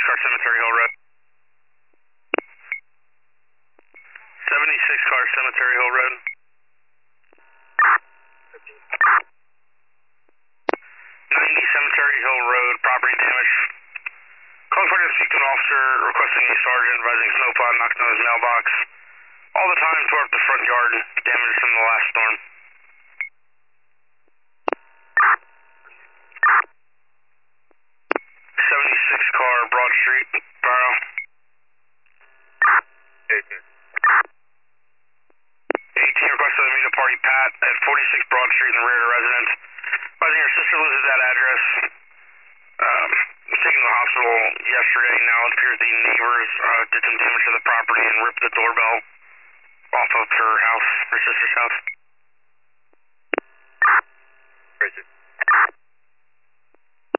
car Cemetery Hill Road. 76 car Cemetery Hill Road. 90 Cemetery Hill Road, property damage. Call for to speak to an officer requesting a sergeant advising snowplow knocked on his mailbox. All the time tore up the front yard, damage from the last storm. 76 car Broad Street, Barrow. 18 requested to meet a party Pat at 46 Broad Street in the rear of the residence. Advising her sister lives at that address. Was taken to the hospital yesterday. Now it appears the neighbors did some damage to the property and ripped the doorbell off of her house, her sister's house.